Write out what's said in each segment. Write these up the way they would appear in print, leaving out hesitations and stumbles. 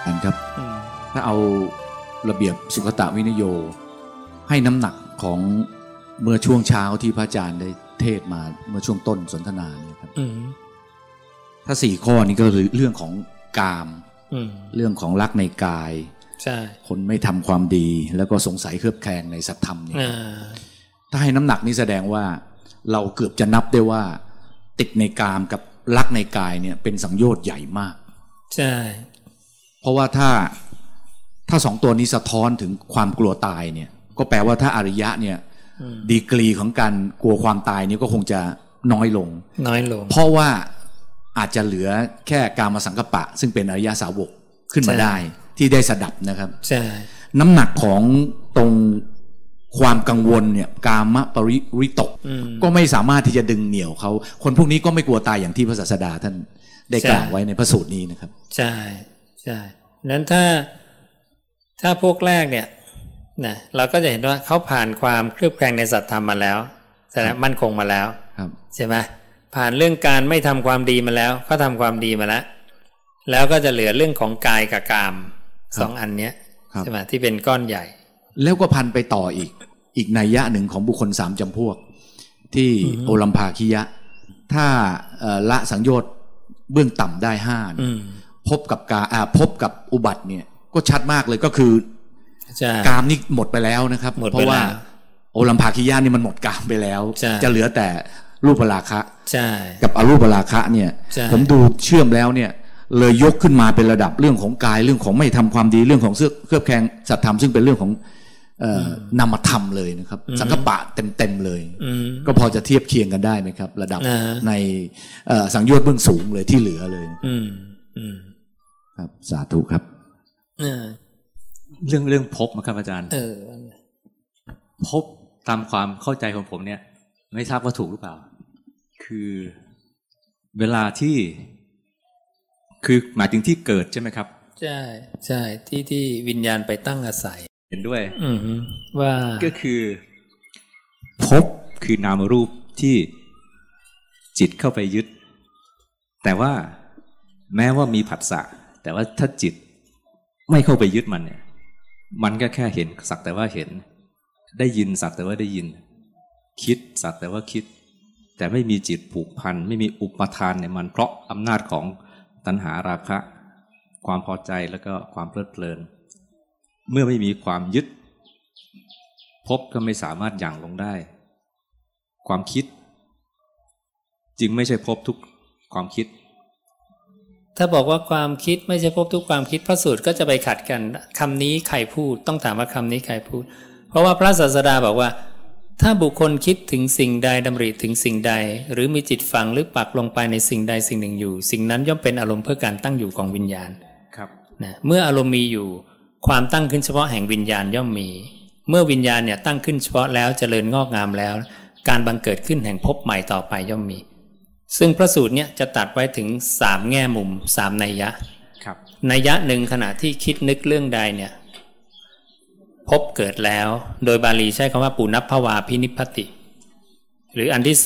อันครับถ้าเอาระเบียบสุขตวินโยให้น้ำหนักของเมื่อช่วงเช้าที่พระอาจารย์ได้เทศมาเมื่อช่วงต้นสนทนาเนี่ยครับถ้า4 ข้อนี้ก็คือเรื่องของกามเรื่องของรักในกายใช่คนไม่ทำความดีแล้วก็สงสัยเคลือบแคลงในสัตธรรมเนี่ยถ้าให้น้ำหนักนี้แสดงว่าเราเกือบจะนับได้ว่าติดในกามกับรักในกายเนี่ยเป็นสังโยชน์ใหญ่มากใช่เพราะว่าถ้า2 ตัวนี้สะท้อนถึงความกลัวตายเนี่ยก็แปลว่าถ้าอริยะเนี่ยดีกรีของการกลัวความตายนี่ก็คงจะน้อยลงเพราะว่าอาจจะเหลือแค่กามสังกัปปะซึ่งเป็นอริยสาวกขึ้นมาได้ที่ได้สดับนะครับใช่น้ำหนักของตรงความกังวลเนี่ยกามปริวิตกก็ไม่สามารถที่จะดึงเหนี่ยวเขาคนพวกนี้ก็ไม่กลัวตายอย่างที่พระศาสดาท่านได้กล่าวไว้ในพระสูตรนี้นะครับใช่ใช่นั้นถ้าพวกแรกเนี่ยนะเราก็จะเห็นว่าเขาผ่านความเคลือบแคลงในสัตธรรมมาแล้วแสดงมั่นคงมาแล้วใช่ไหมผ่านเรื่องการไม่ทำความดีมาแล้วเขาทำความดีมาแล้วก็จะเหลือเรื่องของกายกับกาม2 อันเนี้ยใช่ไหมที่เป็นก้อนใหญ่แล้วก็พันไปต่ออีกนัยยะหนึ่งของบุคคล3 จำพวกที่โอลัมภาคิยะถ้าละสังโยชน์เบื้องต่ำได้5พบกับอุบัติเนี่ยก็ชัดมากเลยก็คือกามนี่หมดไปแล้วนะครับเพราะว่าโอลัมภาคิยะนี่มันหมดกามไปแล้วจะเหลือแต่รูปราคะกับอรูปราคะเนี่ยผมดูเชื่อมแล้วเนี่ยเลยยกขึ้นมาเป็นระดับเรื่องของกายเรื่องของไม่ทำความดีเรื่องของเคลือบแคลงสัตธรรมซึ่งเป็นเรื่องของนามธรรมเลยนะครับสังกัปปะเต็มเลยก็พอจะเทียบเคียงกันได้ไหมครับระดับในสังโยชน์เบื้องสูงเลยที่เหลือเลยครับสาธุครับเรื่องภพนะครับอาจารย์ภพตามความเข้าใจของผมเนี่ยไม่ทราบว่าถูกหรือเปล่าคือเวลาที่คือหมายถึงที่เกิดใช่ไหมครับใช่ใช่ที่วิญญาณไปตั้งอาศัยเห็นด้วยว่าก็คือภพคือนามรูปที่จิตเข้าไปยึดแต่ว่าแม้ว่ามีผัสสะแต่ว่าถ้าจิตไม่เข้าไปยึดมันเนี่ยมันก็แค่เห็นสักแต่ว่าเห็นได้ยินสักแต่ว่าได้ยินคิดสักแต่ว่าคิดแต่ไม่มีจิตผูกพันไม่มีอุปทานในมันเพราะอำนาจของตัณหาราคะความพอใจแล้วก็ความเพลิดเพลินเมื่อไม่มีความยึดภพก็ไม่สามารถหยั่งลงได้ความคิดจึงไม่ใช่ภพทุกความคิดถ้าบอกว่าความคิดไม่ใช่ภพทุกความคิดพระสูตรก็จะไปขัดกันคำนี้ใครพูดต้องถามว่าคำนี้ใครพูดเพราะว่าพระศาสดาบอกว่าถ้าบุคคลคิดถึงสิ่งใดดำริถึงสิ่งใดหรือมีจิตฝังหรือปักลงไปในสิ่งใดสิ่งหนึ่งอยู่สิ่งนั้นย่อมเป็นอารมณ์เพื่อการตั้งอยู่ของวิญญาณครับนะเมื่ออารมณ์มีอยู่ความตั้งขึ้นเฉพาะแห่งวิญญาณย่อมมีเมื่อวิญญาณเนี่ยตั้งขึ้นเฉพาะแล้วเจริญงอกงามแล้วการบังเกิดขึ้นแห่งภพใหม่ต่อไปย่อมมีซึ่งพระสูตรเนี่ยจะตัดไว้ถึง3 แง่มุม3 นัยยะครับนัยยะหนึ่งขณะที่คิดนึกเรื่องใดเนี่ยพบเกิดแล้วโดยบาลีใช้คำว่าปุณัพพวาพินิพพติหรืออันที่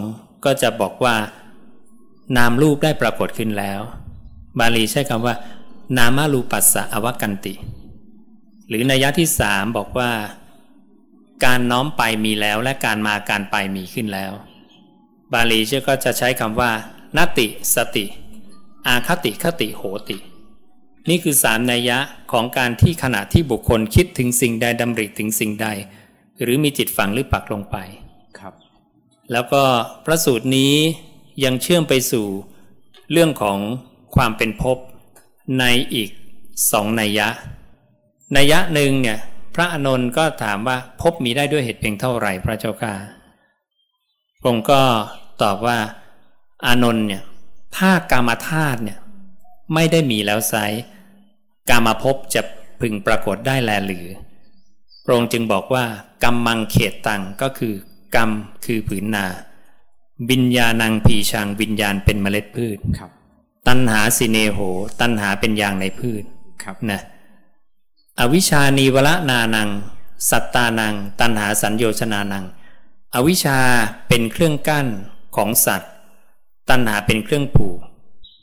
2ก็จะบอกว่านามรูปได้ปรากฏขึ้นแล้วบาลีใช้คำว่านามารูปัสสะอวกันติหรือนัยยะที่3บอกว่าการน้อมไปมีแล้วและการมาการไปมีขึ้นแล้วบาลีก็จะใช้คำว่านติสติอาคติคติโหตินี่คือ3 นัยยะของการที่ขณะที่บุคคลคิดถึงสิ่งใดดำริถึงสิ่งใดหรือมีจิตฝังหรือปักลงไปครับแล้วก็พระสูตรนี้ยังเชื่อมไปสู่เรื่องของความเป็นภพในอีก2 นัยยะนัยยะหนึ่งเนี่ยพระอานนท์ก็ถามว่าภพมีได้ด้วยเหตุเพียงเท่าไหร่พระเจ้าค่ะพระองค์ก็ตอบว่าอานนท์เนี่ยถ้ากามธาตุเนี่ยไม่ได้มีแล้วไซร้กามภพจะพึงปรากฏได้แลหรือพระองค์จึงบอกว่ากัมมังเขตตังก็คือกรรมคือผืนนาวิญญาณังพีชังวิญญาณเป็นเมล็ดพืชตัณหาสิเนโหตัณหาเป็นยางในพืชนะอวิชชานีวละนานังสัตตานังตัณหาสัญโยชนานังอวิชชาเป็นเครื่องกั้นของสัตว์ตัณหาเป็นเครื่องผูก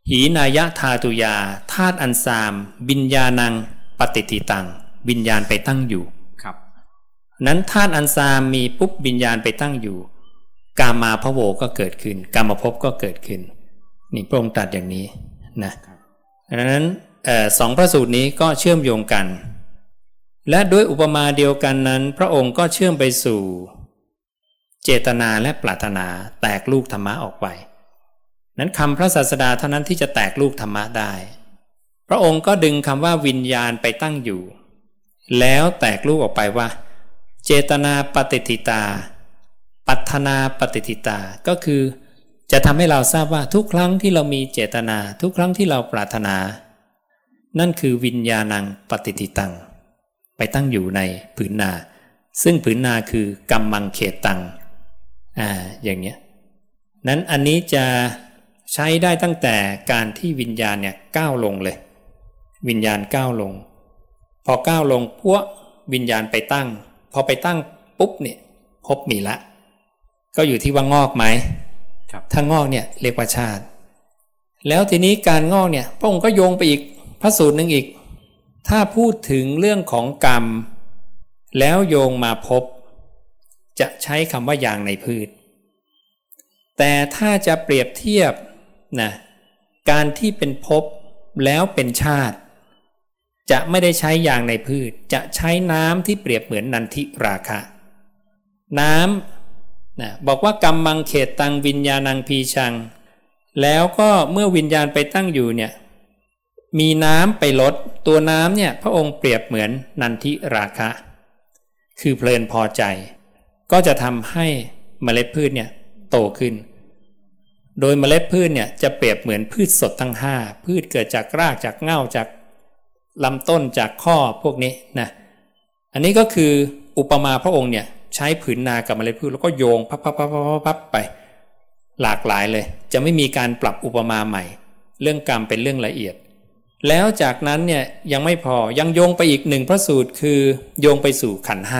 หีนายะธาตุยาธาตุอันซามวิญญาณังปฏิติตังวิญญาณไปตั้งอยู่ครับนั้นธาตุอันซามมีปุ๊บวิญญาณไปตั้งอยู่กามาภโวก็เกิดขึ้นกามภพก็เกิดขึ้นนี่พระองค์ตรัสอย่างนี้นะดังนั้นสองพระสูตรนี้ก็เชื่อมโยงกันและด้วยอุปมาเดียวกันนั้นพระองค์ก็เชื่อมไปสู่เจตนาและปรารถนาแตกลูกธรรมะออกไปนั้นคำพระศาสดาเท่านั้นที่จะแตกลูกธรรมะได้พระองค์ก็ดึงคำว่าวิญญาณไปตั้งอยู่แล้วแตกลูกออกไปว่าเจตนาปฏิทิตาปัฏฐนาปฏิทิตาก็คือจะทำให้เราทราบว่าทุกครั้งที่เรามีเจตนาทุกครั้งที่เราปรารถนานั่นคือวิญญาณังปฏิทิตังไปตั้งอยู่ในผืนนาซึ่งผืนนาคือกรรมังเขตังอย่างเนี้ยนั้นอันนี้จะใช้ได้ตั้งแต่การที่วิญญาณเนี่ยก้าวลงเลยวิญญาณก้าวลงพอก้าวลงพวกวิญญาณไปตั้งพอไปตั้งปุ๊บเนี่ยพบมีละก็อยู่ที่ว่างอกไหมถ้างอกเนี่ยเรียกว่าชาติแล้วทีนี้การงอกเนี่ยพระองค์ก็โยงไปอีกพระสูตรหนึ่งอีกถ้าพูดถึงเรื่องของกรรมแล้วโยงมาพบจะใช้คำว่ายางในพืชแต่ถ้าจะเปรียบเทียบนะการที่เป็นภพแล้วเป็นชาติจะไม่ได้ใช้ยางในพืชจะใช้น้ำที่เปรียบเหมือนนันทิราคะน้ำนะบอกว่ากรรมังเขตตังวิญญาณังพีชังแล้วก็เมื่อวิญญาณไปตั้งอยู่เนี่ยมีน้ำไปลดตัวน้ำเนี่ยพระองค์เปรียบเหมือนนันทิราคะคือเพลินพอใจก็จะทำให้เมล็ดพืชเนี่ยโตขึ้นโดยเมล็ดพืชเนี่ยจะเปรียบเหมือนพืชสดทั้ง5พืชเกิดจากรากจากเง่าจากลำต้นจากข้อพวกนี้นะอันนี้ก็คืออุปมาพระองค์เนี่ยใช้ผืนนากับเมล็ดพืชแล้วก็โยงพับไปหลากหลายเลยจะไม่มีการปรับอุปมาใหม่เรื่องกรรมเป็นเรื่องละเอียดแล้วจากนั้นเนี่ยยังไม่พอยังโยงไปอีก1พระสูตรคือโยงไปสู่ขันธ์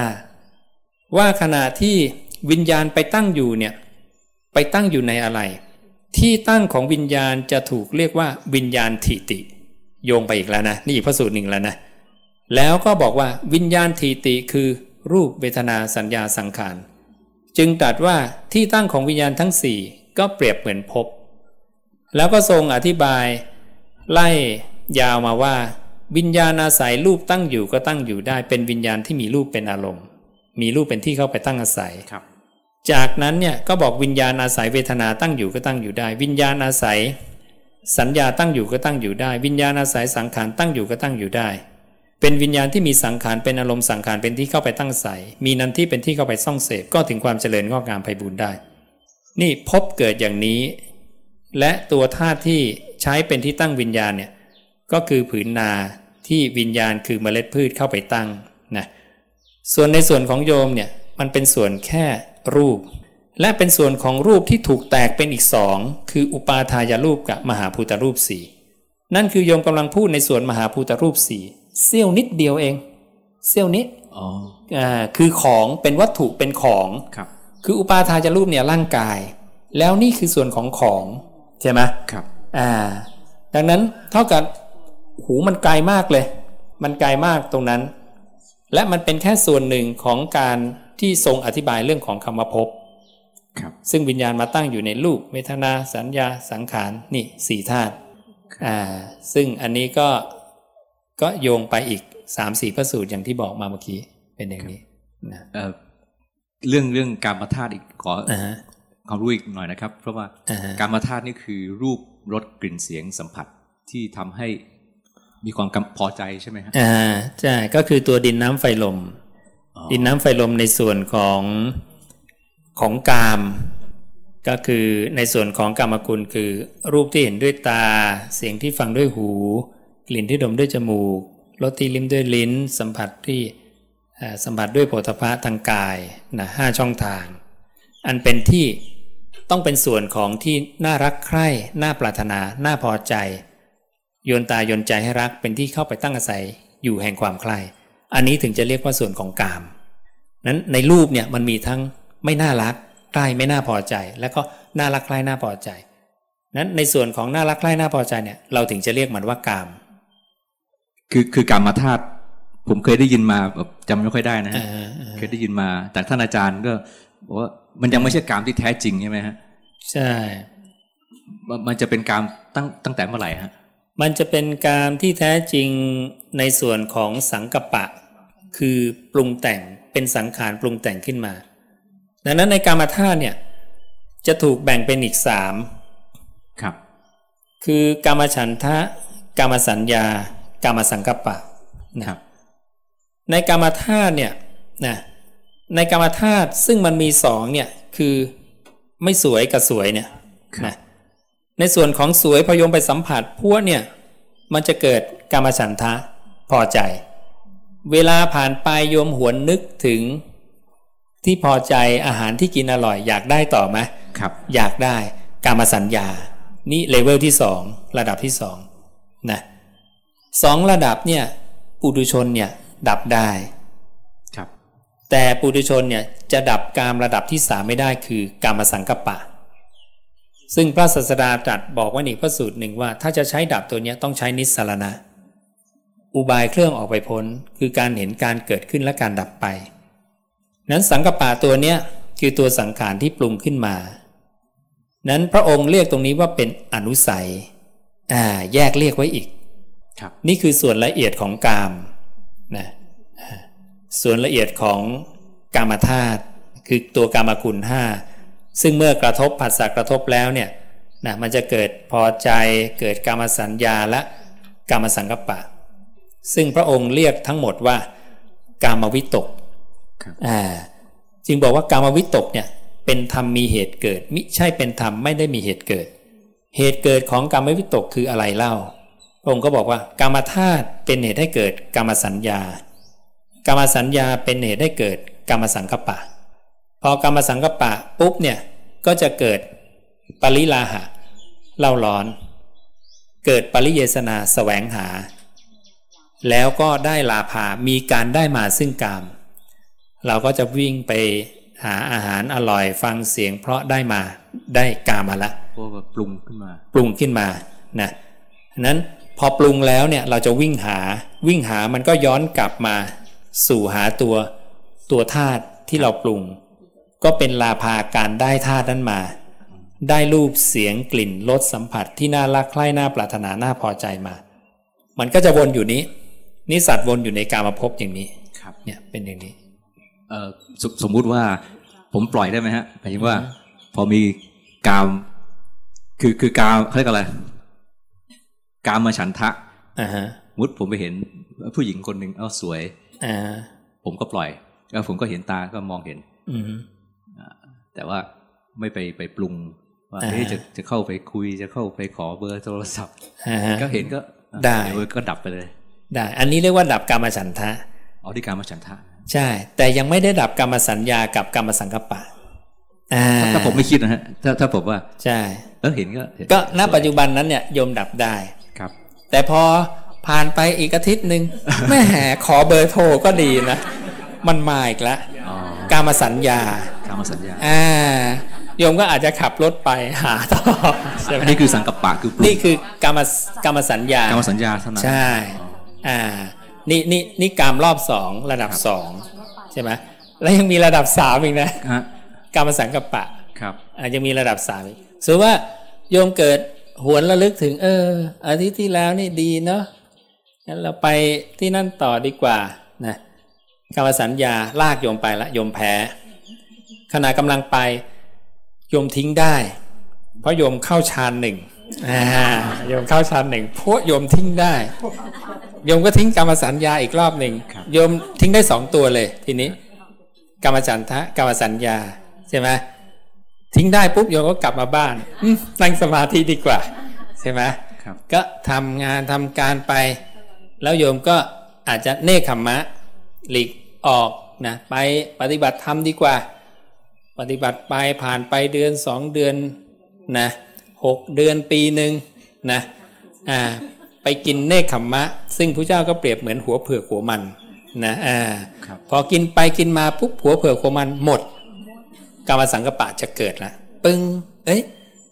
5ว่าขณะที่วิญญาณไปตั้งอยู่เนี่ยไปตั้งอยู่ในอะไรที่ตั้งของวิญญาณจะถูกเรียกว่าวิญญาณถิติโยงไปอีกแล้วนะนี่อีกพระสูตรหนึ่งแล้วนะแล้วก็บอกว่าวิญญาณถิติคือรูปเวทนาสัญญาสังขารจึงตรัสว่าที่ตั้งของวิญญาณทั้ง4ก็เปรียบเหมือนภพแล้วก็ทรงอธิบายไล่ยาวมาว่าวิญญาณอาศัยรูปตั้งอยู่ก็ตั้งอยู่ได้เป็นวิญญาณที่มีรูปเป็นอารมณ์มีรูปเป็นที่เข้าไปตั้งอาศัยจากนั้นเนี่ยก็บอกวิญญาณอาศัยเวทนาตั้งอยู่ก็ตั้งอยู่ได้วิญญาณอาศัยสัญญาตั้งอยู่ก็ตั้งอยู่ได้วิญญาณอาศัยสังขารตั้งอยู่ก็ตั้งอยู่ได้เป็นวิญญาณที่มีสังขารเป็นอารมณ์สังขารเป็นที่เข้าไปตั้งอาศัยมีนันทิเป็นที่เข้าไปซ่องเสพก็ถึงความเจริญงอกงามไพบูลย์ได้นี่พบเกิดอย่างนี้และตัวธาตุที่ใช้เป็นที่ตั้งวิญญาณเนี่ยก็คือผืนนาที่วิญญาณคือเมล็ดพืชเข้าไปตั้งนะส่วนในส่วนของโยมเนี่ยมันเป็นส่วนแค่รูปและเป็นส่วนของรูปที่ถูกแตกเป็นอีก2คืออุปาทายรูปกับมหาภูตรูป4นั่นคือโยมกำลังพูดในส่วนมหาภูตรูป4เสี้ยวนิดเดียวเองเสี้ยวนิดคือของเป็นวัตถุเป็นของคืออุปาทายรูปเนี่ยร่างกายแล้วนี่คือส่วนของใช่ไหมครับดังนั้นเท่ากับหูมันไกลมากเลยมันไกลมากตรงนั้นและมันเป็นแค่ส่วนหนึ่งของการที่ทรงอธิบายเรื่องของคำว่าภพซึ่งวิญญาณมาตั้งอยู่ในรูปเวทนาสัญญาสังขารนี่4ธาตุซึ่งอันนี้ก็โยงไปอีก 3-4 พระสูตรอย่างที่บอกมาเมื่อกี้เป็นอย่างนี้นะเรื่องกามธาตุอีกขอความรู้อีกหน่อยนะครับเพราะว่ากามธาตุนี่คือรูปรสกลิ่นเสียงสัมผัสที่ทำให้มีความพอใจใช่ไหมครับใช่ก็คือตัวดินน้ำไฟลมดินน้ำไฟลมในส่วนของกามก็คือในส่วนของกามกุลคือรูปที่เห็นด้วยตาเสียงที่ฟังด้วยหูกลิ่นที่ดมด้วยจมูกรสที่ลิ้มด้วยลิ้นสัมผัสที่สัมผัสด้วยโผฏฐัพพะทางกายนะ5ช่องทางอันเป็นที่ต้องเป็นส่วนของที่น่ารักใคร่น่าปรารถนาน่าพอใจโยนตาโยนใจให้รักเป็นที่เข้าไปตั้งอาศัยอยู่แห่งความใคร่อันนี้ถึงจะเรียกว่าส่วนของกามนั้นในรูปเนี่ยมันมีทั้งไม่น่ารักใคร่ไม่น่าพอใจแล้วก็น่ารักใคร่น่าพอใจนั้นในส่วนของน่ารักใคร่น่าพอใจเนี่ยเราถึงจะเรียกมันว่ากามคือกามธาตุผมเคยได้ยินมาจำไม่ค่อยได้นะเคยได้ยินมาแต่ท่านอาจารย์ก็บอกว่ามันยังไม่ใช่กามที่แท้จริงใช่ไหมฮะใช่มันจะเป็นกามตั้งแต่เมื่อไหร่ฮะมันจะเป็นกามที่แท้จริงในส่วนของสังกัปปะคือปรุงแต่งเป็นสังขารปรุงแต่งขึ้นมาดังนั้นในกามธาตุเนี่ยจะถูกแบ่งเป็นอีก3 ครับคือกามฉันทะกามสัญญากามสังกัปปะนะครับในกามธาตุเนี่ยนะในกามธาตุซึ่งมันมี2เนี่ยคือไม่สวยกับสวยเนี่ยนะในส่วนของสวยพอโยมไปสัมผัสพวกเนี่ยมันจะเกิดกามฉันทะพอใจเวลาผ่านไปโยมหวนนึกถึงที่พอใจอาหารที่กินอร่อยอยากได้ต่อไหมครับอยากได้กามสัญญานี่เลเวลที่2ระดับที่2นะ2ระดับเนี่ยปุถุชนเนี่ยดับได้ครับแต่ปุถุชนเนี่ยจะดับกามระดับที่3ไม่ได้คือกามสังกัปปะซึ่งพระศาสดาตรัสบอกไว้ในพระสูตรหนึ่งว่าถ้าจะใช้ดับตัวนี้ต้องใช้นิสสรณะอุบายเครื่องออกไปพ้นคือการเห็นการเกิดขึ้นและการดับไปนั้นสังกัปปะตัวเนี้ยคือตัวสังขารที่ปรุงขึ้นมานั้นพระองค์เรียกตรงนี้ว่าเป็นอนุสัยแยกเรียกไว้อีกนี่คือส่วนละเอียดของกามนะส่วนละเอียดของกามธาตุคือตัวกามคุณ5ซึ่งเมื่อกระทบผัสสะกระทบแล้วเนี่ยนะมันจะเกิดพอใจเกิดกามสัญญาและกามสังกัปปะซึ่งพระองค์เรียกทั้งหมดว่ากามวิตกจึงบอกว่ากามวิตกเนี่ยเป็นธรรมมีเหตุเกิดมิใช่เป็นธรรมไม่ได้มีเหตุเกิดเหตุเกิดของกามวิตกคืออะไรเล่าพระองค์ก็บอกว่ากามธาตุเป็นเหตุให้เกิดกามสัญญากามสัญญาเป็นเหตุให้เกิดกามสังกัปปะพอกามสังกัปปะปุ๊บเนี่ยก็จะเกิดปริลาหะเล่าร้อนเกิดปริเยสนาแสวงหาแล้วก็ได้ลาภามีการได้มาซึ่งกามเราก็จะวิ่งไปหาอาหารอร่อยฟังเสียงเพราะได้มาได้กามมาละเพราะว่าปรุงขึ้นมานะนั้นพอปรุงแล้วเนี่ยเราจะวิ่งหามันก็ย้อนกลับมาสู่หาตัวธาตุที่เราปรุงก็เป็นลาภาการได้ธาตุนั้นมาได้รูปเสียงกลิ่นรสสัมผัสที่น่ารักใคร่น่าปรารถนาน่าพอใจมามันก็จะวนอยู่นี้นิสัตวนอยู่ในกามภพอย่างนี้ครับเนี่ยเป็นอย่างนี้สมมุติว่าผมปล่อยได้ไหมฮะหมายถึงว่าพอมีกามคือกามเขาเรียกอะไรกามฉันทะมุดผมไปเห็นผู้หญิงคนหนึ่งสวยผมก็ปล่อยแล้วผมก็เห็นตาก็มองเห็นแต่ว่าไม่ไปปรุงว่าจะเข้าไปคุยจะเข้าไปขอเบอร์โทรศัพท์ก็เห็นก็ได้ก็ดับไปเลยได้อันนี้เรียกว่าดับกามฉันทะที่กามฉันทะใช่แต่ยังไม่ได้ดับกามสัญญากับกามสังกัปปะถ้าผมไม่คิดนะฮะถ้าผมว่าใช่เห็นก็ณปัจจุบันนั้นเนี่ยโยมดับได้ครับแต่พอผ่านไปอีกอาทิตย์นึงแม่ขอเบอร์โทรก็ดีนะมันมาอีกแล้วกามสัญญาโยมก็อาจจะขับรถไปหาต่อใช่ไหมนี่คือสังกัปปะคือนี่คือกามสัญญาเท่านั้นใช่นี่กามรอบ2ระดับ2ใช่ไหมแล้วยังมีระดับ3อีกนะกามสังกัปปะครับยังมีระดับ3อีกสมมติว่าโยมเกิดหวนระลึกถึงอาทิตย์ที่แล้วนี่ดีเนาะงั้นเราไปที่นั่นต่อดีกว่านะกามสัญญาลากโยมไปละโยมแพ้ขณะกำลังไปโยมทิ้งได้เพราะโยมเข้าฌาน1โยมเข้าฌาน1เพราะโยมทิ้งได้โยมก็ทิ้งกามสัญญาอีกรอบหนึ่งโยมทิ้งได้2ตัวเลยทีนี้กามฉันทะกามสัญญาใช่ไหมทิ้งได้ปุ๊บโยมก็กลับมาบ้านนั่งสมาธิดีกว่าใช่ไหมก็ทำงานทำการไปแล้วโยมก็อาจจะเนคขมมะหลีกออกนะไปปฏิบัติธรรมดีกว่าปฏิบัติไปผ่านไปเดือน2เดือนนะ6เดือนปีนึงนะไปกินเนคขมมะซึ่งพระเจ้าก็เปรียบเหมือนหัวเผือกหัวมันนะพอกินไปกินมาปุ๊บหัวเผือกหัวมันหมดกามสังกัปปะจะเกิดละปึ้ง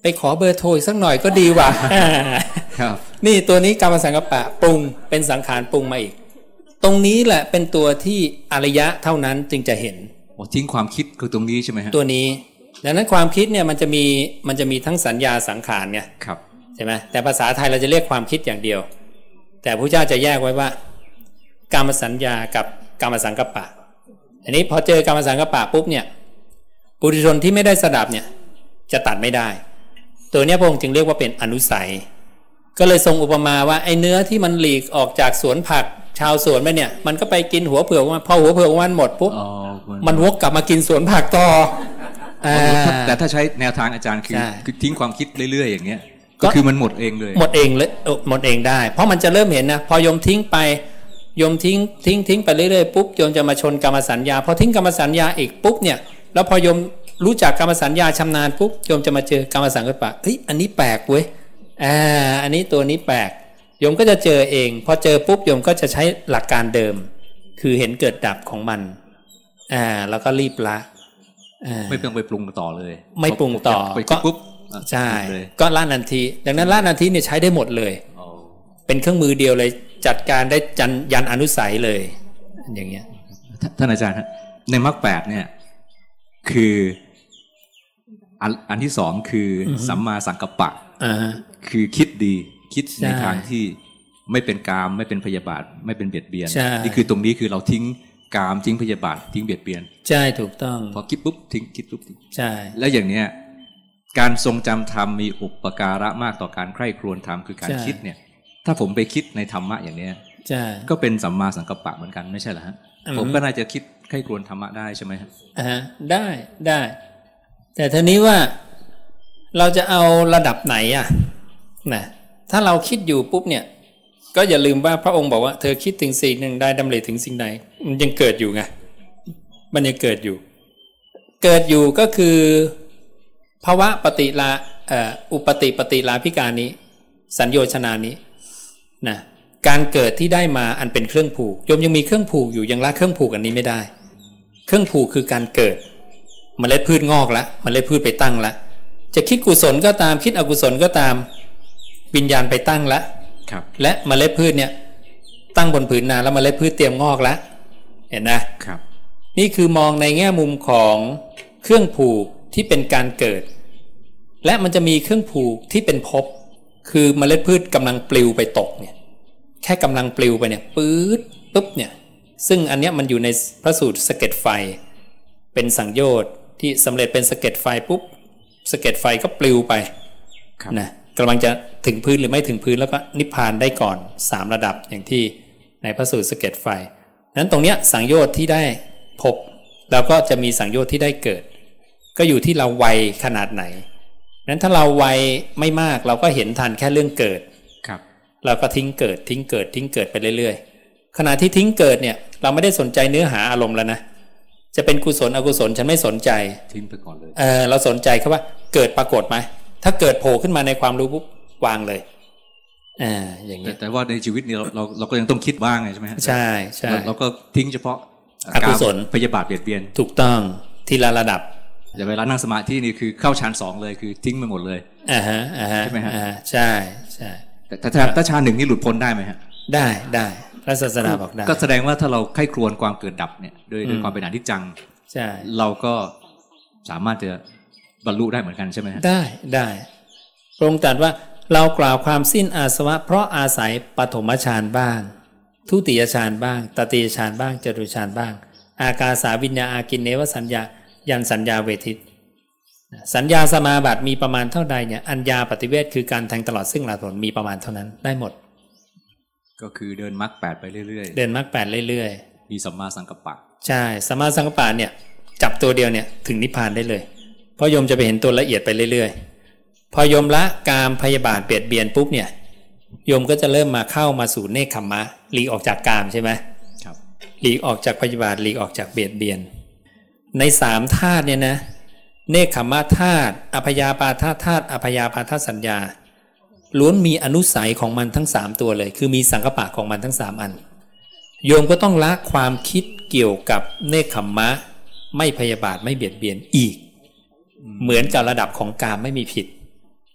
ไปขอเบอร์โทรอีกสักหน่อยก็ดีว่ะครับนี่ตัวนี้กรรมสังกัปปะปรุงเป็นสังขารปรุงมาอีกตรงนี้แหละเป็นตัวที่อริยะเท่านั้นจึงจะเห็นทิ้งความคิดคือตรงนี้ใช่ไหมฮะตัวนี้ดังนั้นความคิดเนี่ยมันจะมีทั้งสัญญาสังขารเนี่ยครับใช่ไหมแต่ภาษาไทยเราจะเรียกความคิดอย่างเดียวแต่พระเจ้าจะแยกไว้ว่ากามสัญญากับกามสังกัปปะอันนี้พอเจอกามสังกัปปะปุ๊บเนี่ยปุถุชนที่ไม่ได้สดับเนี่ยจะตัดไม่ได้ตัวนี้พระองค์จึงเรียกว่าเป็นอนุสัยก็เลยทรงอุปมาว่าไอ้เนื้อที่มันหลีกออกจากสวนผักชาวสวนไปเนี่ยมันก็ไปกินหัวเผือกพอหัวเผือกมันหมดปุ๊บมันวกกลับมากินสวนผักต่อแต่ถ้าใช้แนวทางอาจารย์คือทิ้งความคิดเรื่อยๆอย่างเงี้ยก็คือมันหมดเองเลยหมดเองได้เพราะมันจะเริ่มเห็นนะพอโยมทิ้งไปโยมทิ้งไปเรื่อยๆปุ๊บโยมจะมาชนกรรมสัญญาพอทิ้งกรรมสัญญาอีกปุ๊บเนี่ยแล้วพอโยมรู้จักกรรมสัญญาชำนาญปุ๊บโยมจะมาเจอกรรมสังกัปปะเฮ้ยอันนี้แปลกเว้ยอันนี้ตัวนี้แปลกโยมก็จะเจอเองพอเจอปุ๊บโยมก็จะใช้หลักการเดิมคือเห็นเกิดดับของมันแล้วก็รีบละไม่ต้องไปปรุงต่อเลยไม่ปรุงต่อก็ปุ๊บใช่ก็ละนันทีดังนั้นละนันทีเนี่ยใช้ได้หมดเลยเป็นเครื่องมือเดียวเลยจัดการได้ยันอนุสัยเลยอย่างเงี้ยท่านอาจารย์ในมรรคแปดเนี่ยคืออันที่สองคือสัมมาสังกัปปะคือคิดดีคิดในทางที่ไม่เป็นกามไม่เป็นพยาบาทไม่เป็นเบียดเบียนนี่คือตรงนี้คือเราทิ้งกามทิ้งพยาบาททิ้งเบียดเบียนใช่ถูกต้องพอคิดปุ๊บทิ้งคิดปุ๊บทิ้งใช่แล้วอย่างเนี้ยการทรงจำธรรมมีอุปการะมากต่อการใคร่ครวญธรรมคือการคิดเนี่ยถ้าผมไปคิดในธรรมะอย่างเนี้ยก็เป็นสัมมาสังกัปปะเหมือนกันไม่ใช่เหรอฮะผมก็น่าจะคิดใคร่ครวญธรรมะได้ใช่ไหมฮะได้แต่ทีนี้ว่าเราจะเอาระดับไหนอ่ะนะถ้าเราคิดอยู่ปุ๊บเนี่ยก็อย่าลืมว่าพระองค์บอกว่าเธอคิดถึงสิ่งหนึ่งได้ดำริถึงสิ่งใดมันยังเกิดอยู่ไงมันยังเกิดอยู่ก็คือภาวะปฏิลาอุปติปฏิลาภิการนี้สัญโยชนานี้นะการเกิดที่ได้มาอันเป็นเครื่องผูกโยมยังมีเครื่องผูกอยู่ยังละเครื่องผูกอันนี้ไม่ได้เครื่องผูกคือการเกิดเมล็ดพืชงอกแล้วเมล็ดพืชไปตั้งแล้วจะคิดกุศลก็ตามคิดอกุศลก็ตามวิญญาณไปตั้งแล้วและเมล็ดพืชเนี่ยตั้งบนผืนนาแล้วเมล็ดพืชเตรียมงอกแล้วเห็นนะครับนี่คือมองในแง่มุมของเครื่องผูกที่เป็นการเกิดและมันจะมีเครื่องผูกที่เป็นภพคือเมล็ดพืชกำลังปลิวไปตกเนี่ยแค่กำลังปลิวไปเนี่ยปื๊ดปุ๊บเนี่ยซึ่งอันเนี้ยมันอยู่ในพระสูตรสะเก็ดไฟเป็นสังโยชน์ที่สำเร็จเป็นสะเก็ดไฟปุ๊บสะเก็ดไฟก็ปลิวไปนะกำลังจะถึงพื้นหรือไม่ถึงพื้นแล้วก็นิพพานได้ก่อน3ระดับอย่างที่ในพระสูตรสะเก็ดไฟนั้นตรงเนี้ยสังโยชน์ที่ได้พบแล้วก็จะมีสังโยชน์ที่ได้เกิดก็อยู่ที่เราไวขนาดไหนนั้นถ้าเราไวไม่มากเราก็เห็นทันแค่เรื่องเกิดเราก็ทิ้งเกิดไปเรื่อยๆขณะที่ทิ้งเกิดเนี่ยเราไม่ได้สนใจเนื้อหาอารมณ์แล้วนะจะเป็นกุศลอกุศลฉันไม่สนใจทิ้งไปก่อนเลยเราสนใจแค่ว่าเกิดปรากฏไหมถ้าเกิดโผล่ขึ้นมาในความรู้ปุ๊บวางเลยอย่างนี้แต่ว่าในชีวิตนี้เราก็ยังต้องคิดบ้างไงใช่ไหมฮะใช่เราก็ทิ้งเฉพาะอกุศลพยาบาทเบียดเบียนถูกต้องทีละระดับอย่าเวลานั่งสมาธินี่คือเข้าฌาน2เลยคือทิ้งไปหมดเลยใช่ไหมฮะใช่แต่ถ้าฌาน1นี่หลุดพ้นได้ไหมฮะได้พระศาสดาบอกได้ก็แสดงว่าถ้าเราใคร่ครวญความเกิดดับเนี่ยโดยความเป็นอนิจจังใช่เราก็สามารถจะบรรลุได้เหมือนกันใช่ไหมฮะได้พระองค์ตรัสว่าเรากล่าวความสิ้นอาสวะเพราะอาศัยปฐมฌานบ้างทุติยฌานบ้างตติยฌานบ้างจตุฌานบ้างอากาสาวิญญาอากินเนวสัญญายันสัญญาเวทิตสัญญาสมาบัติมีประมาณเท่าใดเนี่ยอัญญาปฏิเวทคือการแทงตลอดซึ่งลาผลมีประมาณเท่านั้นได้หมดก็คือเดินมรรค8ไปเรื่อยๆเดินมรรค8เรื่อยๆมีสัมมาสังกัปปะใช่สัมมาสังกัปปะเนี่ยจับตัวเดียวเนี่ยถึงนิพพานได้เลยเพราะโยมจะไปเห็นตัวละเอียดไปเรื่อยๆพอโยมละกามพยาบาทเบียดเบียนปุ๊บเนี่ยโยมก็จะเริ่มมาเข้ามาสู่เนคขมมะหลีกออกจากกามใช่ไหมครับหลีกออกจากพยาบาทหลีกออกจากเบียดเบียนใน3ธาตุเนี่ยนะเนคขมมะธาตุอพยาปาทธาตุอพยาปาทสัญญาล้วนมีอนุสัยของมันทั้ง3ตัวเลยคือมีสังกัปปะของมันทั้ง3อันโยมก็ต้องละความคิดเกี่ยวกับเนคขมมะไม่พยาบาทไม่เบียดเบียนอีกเหมือนกับระดับของกามไม่มีผิด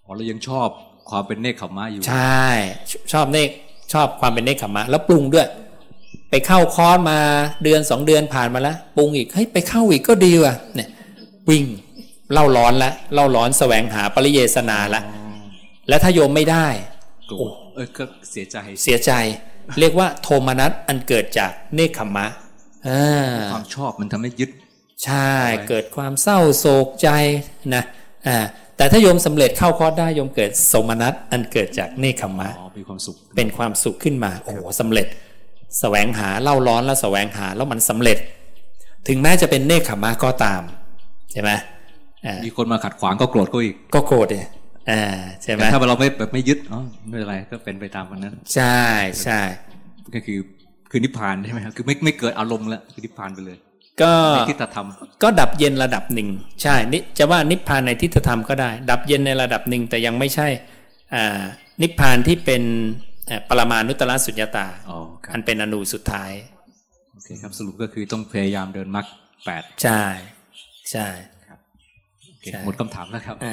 เรายังชอบความเป็นเนกขัมมะอยู่ใช่ชอบความเป็นเนกขัมมะแล้วปรุงด้วยไปเข้าคอร์สมาเดือน2 เดือนผ่านมาแล้วปรุงอีกเฮ้ยไปเข้าอีกก็ดีว่ะเนี่ยวิ่งเล่าร้อนแสวงหาปริเยสนาละและถ้าโยมไม่ได้ก็เสียใจเรียกว่าโทมนัสอันเกิดจากเนกขัมมะความชอบมันทำให้ยึดใช่เกิดความเศร้าโศกใจนะแต่ถ้าโยมสำเร็จเข้าคอร์สได้โยมเกิดโสมนัสอันเกิดจากเนกขัมมะมีความสุขเป็นความสุขขึ้นมาโอ้โหสำเร็จแสวงหาเล่าร้อนแล้วแสวงหาแล้วมันสำเร็จถึงแม้จะเป็นเนกขัมมะก็ตามใช่ไหมมีคนมาขัดขวางก็โกรธก็อีกก็โกรธเนี่ยใช่ไหมถ้าเราไม่ยึดไม่เป็นไรก็เป็นไปตามวันนั้นใช่ก็คือนิพพานใช่ไหมครับคือไม่เกิดอารมณ์แล้วคือนิพพานไปเลยก็ในทิฏฐธรรมก็ดับเย็นระดับหนึ่งใช่นี่จะว่านิพพานในทิฏฐธรรมก็ได้ดับเย็นในระดับหนึ่งแต่ยังไม่ใช่นิพพานที่เป็นปรมานุตตรสุญญตาอันเป็นอนูสุดท้ายโอเคครับสรุปก็คือต้องพยายามเดินมรรค8 ใช่ครับหมดคำถามแล้วครับ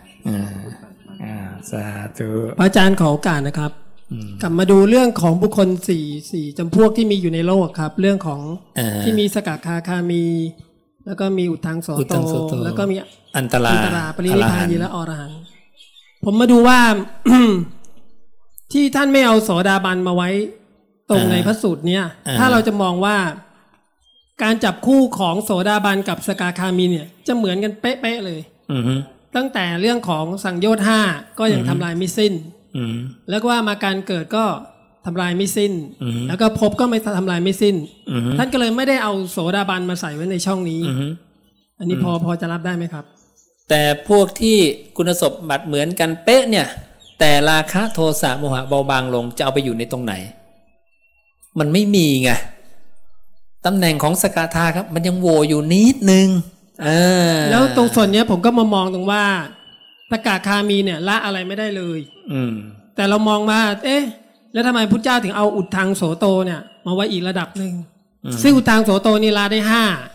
สาธุอาจารย์ขอโอกาสนะครับกลับมาดูเรื่องของบุคคล4จำพวกที่มีอยู่ในโลกครับเรื่องของที่มีสกทาคามีแล้วก็มีอุทังโสโตแล้วก็มีอันตราปรินิพพานีและอรหันต์ผมมาดูว่า ที่ท่านไม่เอาโสดาบันมาไว้ตรงในพระสูตรเนี่ยถ้าเราจะมองว่าการจับคู่ของโสดาบันกับสกทาคามีเนี่ยจะเหมือนกันเป๊ะๆเลยตั้งแต่เรื่องของสังโยชน์5ก็ยังทำลายไม่สิ้นแล้วก็ว่ามาการเกิดก็ทำลายไม่สิ้นแล้วก็ภพก็ไม่ทำลายไม่สิ้นท่านก็เลยไม่ได้เอาโสดาบันมาใส่ไว้ในช่องนี้อันนี้พอจะรับได้ไหมครับแต่พวกที่คุณสมบัติเหมือนกันเป๊ะเนี่ยแต่ราคะโทสะโมหะเบาบางลงจะเอาไปอยู่ในตรงไหนมันไม่มีไงตำแหน่งของสกทาครับมันยังโหว่อยู่นิดนึงแล้วตรงส่วนนี้ผมก็มามองตรงว่าสกทามีเนี่ยละอะไรไม่ได้เลยแต่เรามองมาแล้วทำไมพุทธเจ้าถึงเอาอุทังโสโตเนี่ยมาไว้อีกระดับหนึ่งซึ่งอุทังโสโตนี่ละได้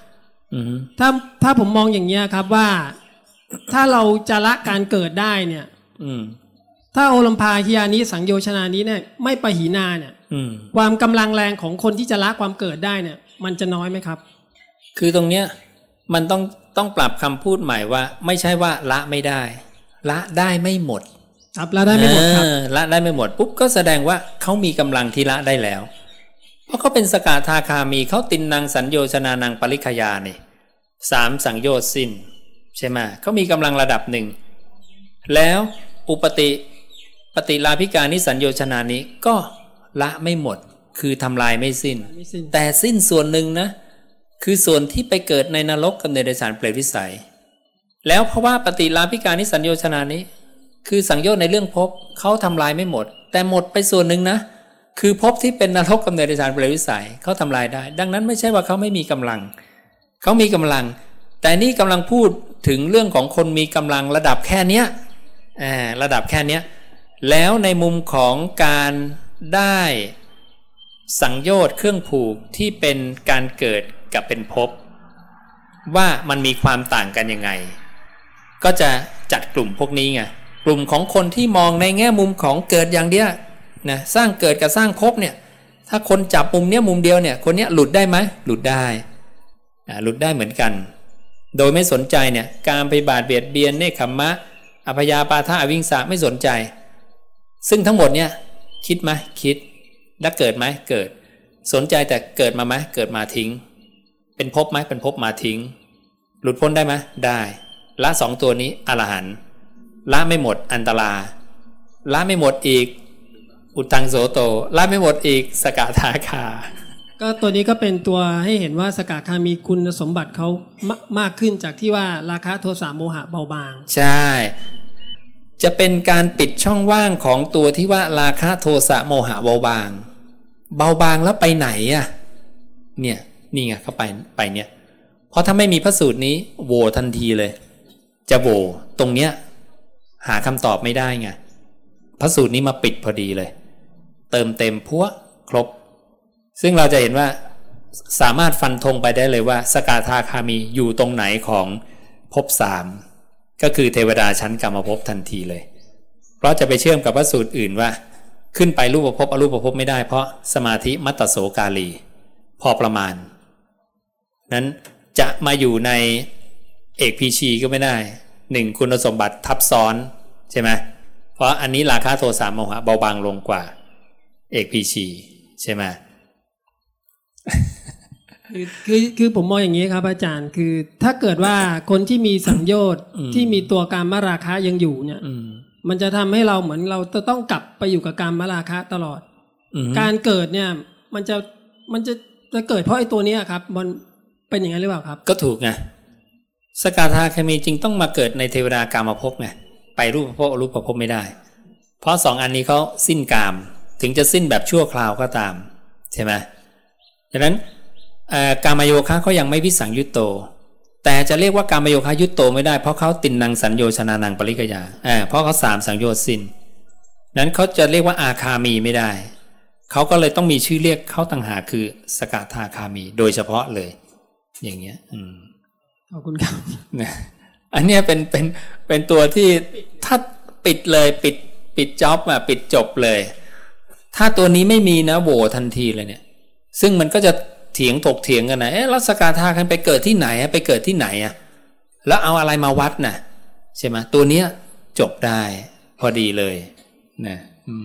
5ถ้าผมมองอย่างเงี้ยครับว่าถ้าเราจะละการเกิดได้เนี่ยถ้าโอลัมพาหิยานิสังโยชนานี้เนี่ยไม่ปหีนาเนี่ยความกำลังแรงของคนที่จะละความเกิดได้เนี่ยมันจะน้อยไหมครับคือตรงเนี้ยมันต้องปรับคำพูดใหม่ว่าไม่ใช่ว่าละไม่ได้ละได้ไม่หมดครับละได้ไม่หมดครับละได้ไม่หมดปุ๊บก็แสดงว่าเขามีกำลังที่ละได้แล้วเพราะเขาเป็นสกทาคามีเขาตินนังสัญโยชนานังปริคยานี่3สังโยชน์สิ้นใช่ไหมเขามีกำลังระดับหนึ่งแล้วอุปฏิลาภิกานิสัญโยชนานี้ก็ละไม่หมดคือทำลายไม่สิ้นแต่สิ้นส่วนหนึ่งนะคือส่วนที่ไปเกิดในนรกกับในเดรัจฉานเปรตวิสัยแล้วเพราะว่าปฏิลาภิกานิสัญโยชนานี้คือสังโยชน์ในเรื่องภพเขาทำลายไม่หมดแต่หมดไปส่วนหนึ่งนะคือภพที่เป็นนรกกับในเดรัจฉานเปรตวิสัยเขาทำลายได้ดังนั้นไม่ใช่ว่าเขาไม่มีกำลังเขามีกำลังแต่นี่กำลังพูดถึงเรื่องของคนมีกำลังระดับแค่เนี้ยระดับแค่เนี้ยแล้วในมุมของการได้สังโยชน์เครื่องผูกที่เป็นการเกิดกับเป็นภพว่ามันมีความต่างกันยังไงก็จะจัดกลุ่มพวกนี้ไงกลุ่มของคนที่มองในแง่มุมของเกิดอย่างเดียวนะสร้างเกิดกับสร้างภพเนี่ยถ้าคนจับมุมเนี้ยมุมเดียวเนี่ยคนเนี้ยหลุดได้ไหมหลุดได้หลุดได้เหมือนกันโดยไม่สนใจเนี่ยการปฏิบัติเบียดเบียนเนคขัมมะอภยาปาทะอวิงสาไม่สนใจซึ่งทั้งหมดเนี่ยคิดไหมคิดแล้วเกิดไหมเกิดสนใจแต่เกิดมาไหมเกิดมาทิ้งเป็นภพไหมเป็นภพมาทิ้งหลุดพ้นได้ไหมได้ละ2ตัวนี้อรหันต์ละไม่หมดอันตราละไม่หมดอีกอุทังโสโตละไม่หมดอีกสกทาคาก็ตัวนี้ก็เป็นตัวให้เห็นว่าสกทามีคุณสมบัติเขามากขึ้นจากที่ว่าราคะโทสะโมหะเบาบางใช่จะเป็นการปิดช่องว่างของตัวที่ว่าราคะโทสะโมหะเบาบางแล้วไปไหนอ่ะเนี่ยนี่ไงเขาไปเนี่ยเพราะถ้าไม่มีพระสูตรนี้โหวทันทีเลยจะโหวตรงเนี้ยหาคำตอบไม่ได้ไงพระสูตรนี้มาปิดพอดีเลยเติมเต็มพัวครบซึ่งเราจะเห็นว่าสามารถฟันธงไปได้เลยว่าสกทาคามีอยู่ตรงไหนของภพ3ก็คือเทวดาชั้นกามภพทันทีเลยเพราะจะไปเชื่อมกับพระสูตรอื่นว่าขึ้นไปรูปภพอรูปภพไม่ได้เพราะสมาธิมัตตโสกาลีพอประมาณนั้นจะมาอยู่ในเอกพีชีก็ไม่ได้หนึ่งคุณสมบัติทับซ้อนใช่ไหมเพราะอันนี้ราคะโทสะโมหะเบาบางลงกว่าเอกพีชีใช่ไหมคือผมมองอย่างนี้ครับอาจารย์คือถ้าเกิดว่าคนที่มีสังโยชน์ที่มีตัวกามราคะยังอยู่เนี่ยมันจะทำให้เราเหมือนเราต้องกลับไปอยู่กับกามราคะตลอดการเกิดเนี่ยมันจะเกิดเพราะไอ้ตัวนี้ครับมันเป็นอย่างนั้นหรือเปล่าครับก็ถูกไงสกทาคามีจริงต้องมาเกิดในเทวดากามภพไงไปรูปภพอรูปภพไม่ได้เพราะสองอันนี้เขาสิ้นกามถึงจะสิ้นแบบชั่วคราวก็ตามใช่ไหมดังนั้นกามโยคะเขายังไม่วิสังยุตโตแต่จะเรียกว่ากามโยคะยุตโตไม่ได้เพราะเขาตินนังสัญโยชนานังปริกยาเพราะเขาสามสังโยชน์สิ้นนั้นเขาจะเรียกว่าอาคามีไม่ได้เขาก็เลยต้องมีชื่อเรียกเขาต่างหากคือสกทาคามีโดยเฉพาะเลยอย่างเงี้ยขอบคุณครับอันเนี้ยเป็นตัวที่ถ้าปิดเลยปิดจ็อบปิดจบเลยถ้าตัวนี้ไม่มีนะโหวทันทีเลยเนี่ยซึ่งมันก็จะเถียงถกเถียงกันนะแล้วสกทาคันไปเกิดที่ไหนไปเกิดที่ไหนแล้วเอาอะไรมาวัดน่ะใช่ไหมตัวเนี้ยจบได้พอดีเลยนะ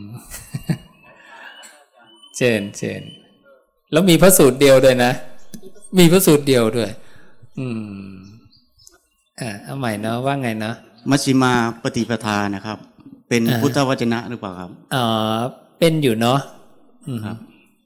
เจนแล้วมีพระสูตรเดียวด้วยนะมีพระสูตรเดียวด้วยเอาใหม่เนาะว่าไงเนาะมัชฌิมาปฏิปทานะครับเป็นพุทธวจนะหรือเปล่าครับเป็นอยู่เนาะครับ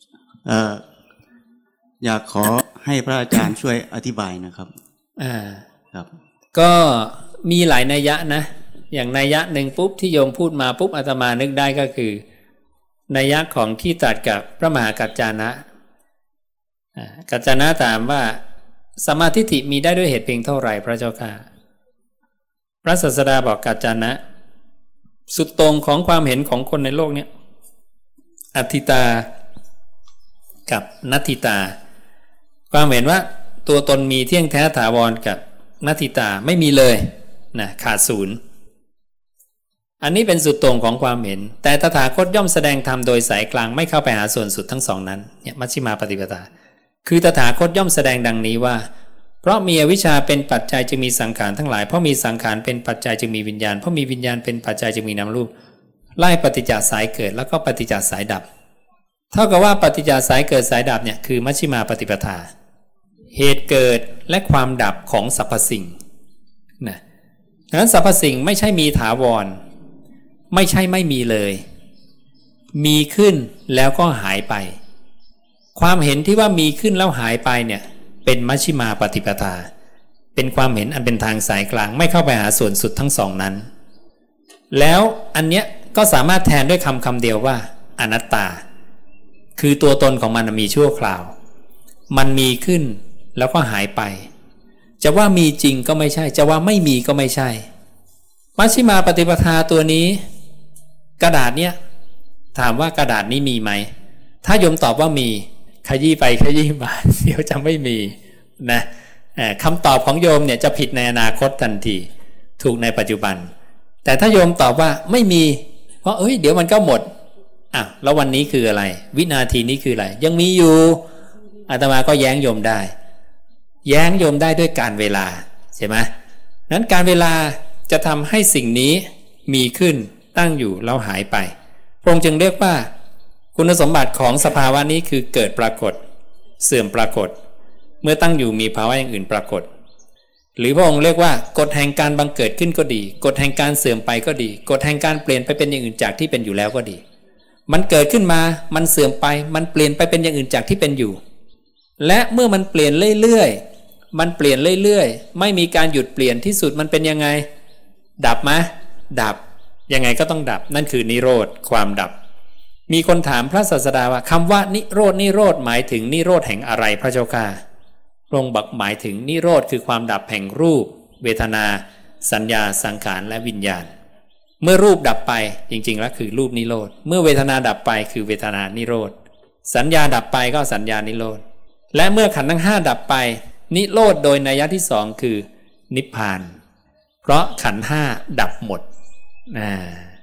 อยากขอให้พระอาจารย์ช่วยอธิบายนะครับครับก็มีหลายนัยยะนะอย่างนัยยะหนึ่งปุ๊บที่โยมพูดมาปุ๊บอาตมานึกได้ก็คือนัยยะของที่ตรัสกับพระมหากัจจานะกัจจานะถามว่าสัมมาทิฏฐิมีได้ด้วยเหตุเพียงเท่าไหร่พระเจ้าค่ะพระศาสดาบอกกัจจานะสุดตรงของความเห็นของคนในโลกเนี้ยอัตถิตากับนัตถิตาความเห็นว่าตัวตนมีเที่ยงแท้ถาวรกับนัตถิตาไม่มีเลยนะขาดศูนย์อันนี้เป็นสุดตรงของความเห็นแต่ตถาคตย่อมแสดงธรรมโดยสายกลางไม่เข้าไปหาส่วนสุดทั้งสองนั้นเนี่ยมัชฌิมาปฏิปทาคือตถาคตย่อมแสดงดังนี้ว่าเพราะมีอวิชชาเป็นปัจจัยจึงมีสังขารทั้งหลายเพราะมีสังขารเป็นปัจจัยจึงมีวิญญาณเพราะมีวิญญาณเป็นปัจจัยจึงมีนามรูปไล่ปฏิจจสายเกิดแล้วก็ปฏิจจสายดับเท่ากับว่าปฏิจจสายเกิดสายดับเนี่ยคือมัชฌิมาปฏิปทาเหตุเกิดและความดับของสรรพสิ่งนะดังนั้นสรรพสิ่งไม่ใช่มีถาวรไม่ใช่ไม่มีเลยมีขึ้นแล้วก็หายไปความเห็นที่ว่ามีขึ้นแล้วหายไปเนี่ยเป็นมัชฌิมาปฏิปทาเป็นความเห็นอันเป็นทางสายกลางไม่เข้าไปหาส่วนสุดทั้งสองนั้นแล้วอันเนี้ยก็สามารถแทนด้วยคำเดียวว่าอนัตตาคือตัวตนของมันมีชั่วคราวมันมีขึ้นแล้วก็หายไปจะว่ามีจริงก็ไม่ใช่จะว่าไม่มีก็ไม่ใช่มัชฌิมาปฏิปทาตัวนี้กระดาษเนี้ยถามว่ากระดาษนี้มีไหมถ้าโยมตอบว่ามีขยี้ไปขยี้มาเดี๋ยวจะไม่มีนะคำตอบของโยมเนี่ยจะผิดในอนาคตทันทีถูกในปัจจุบันแต่ถ้าโยมตอบว่าไม่มีเพราะเดี๋ยวมันก็หมดแล้ววันนี้คืออะไรวินาทีนี้คืออะไรยังมีอยู่อาตมาก็แย้งโยมได้แย้งโยมได้ด้วยการเวลาใช่ไหมนั้นการเวลาจะทำให้สิ่งนี้มีขึ้นตั้งอยู่แล้วหายไปพระองค์จึงเรียกว่าคุณสมบัติของสภาวะนี้คือเกิดปรากฏเสื่อมปรากฏเมื่อตั้งอยู่มีภาวะอย่างอื่นปรากฏหรือพระองค์เรียกว่ากฎแห่งการบังเกิดขึ้นก็ดีกฎแห่งการเสื่อมไปก็ดีกฎแห่งการเปลี่ยนไปเป็นอย่างอื่นจากที่เป็นอยู่แล้วก็ดีมันเกิดขึ้นมามันเสื่อมไปมันเปลี่ยนไปเป็นอย่างอื่นจากที่เป็นอยู่และเมื่อมันเปลี่ยนเรื่อยๆมันเปลี่ยนเรื่อยๆไม่มีการหยุดเปลี่ยนที่สุดมันเป็นยังไงดับไหมดับยังไงก็ต้องดับนั่นคือนิโรธความดับมีคนถามพระศาสดาว่าคำว่านิโรธหมายถึงนิโรธแห่งอะไรพระเจ้าค่ะพระองค์บอกหมายถึงนิโรธคือความดับแห่งรูปเวทนาสัญญาสังขารและวิญญาณเมื่อรูปดับไปจริงๆแล้วคือรูปนิโรธเมื่อเวทนาดับไปคือเวทนานิโรธสัญญาดับไปก็สัญญานิโรธและเมื่อขันธ์ทั้ง5ดับไปนิโรธโดยนัยยะที่2คือนิพพานเพราะขันธ์5ดับหมด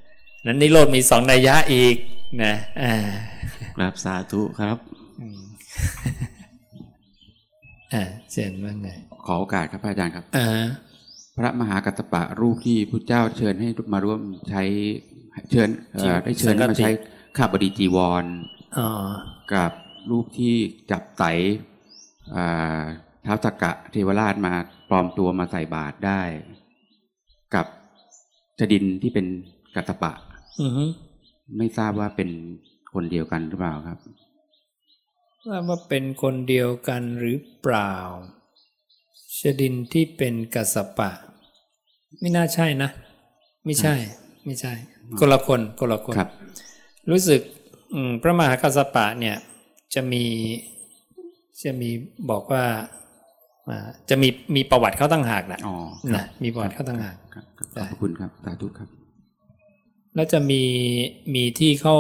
นั้นนิโรธมีสองนัยยะอีกครับสาธุครับเช่นว่าไงขอโอกาสครับอาจารย์ครับพระมหากัสสปะรูปที่พุทธเจ้าเชิญให้มาร่วมใช้เชิญได้เชิญมาใช้ข้าบดีจีวรกับรูปที่จับไตท้าวสักกะเทวราชมาปลอมตัวมาใส่บาตรได้กับจดินที่เป็นกัสสปะไม่ทราบว่าเป็นคนเดียวกันหรือเปล่าครับว่าเป็นคนเดียวกันหรือเปล่าชดินที่เป็นกัสสปะไม่น่าใช่นะไม่ใช่คนละคนรู้สึกพระมหากัสสปะเนี่ยจะมีบอกว่าจะมีประวัติเขาตั้งหากนะมีประวัติเขาตั้งหากขอบคุณครับสาธุครับแล้วจะมีที่เขา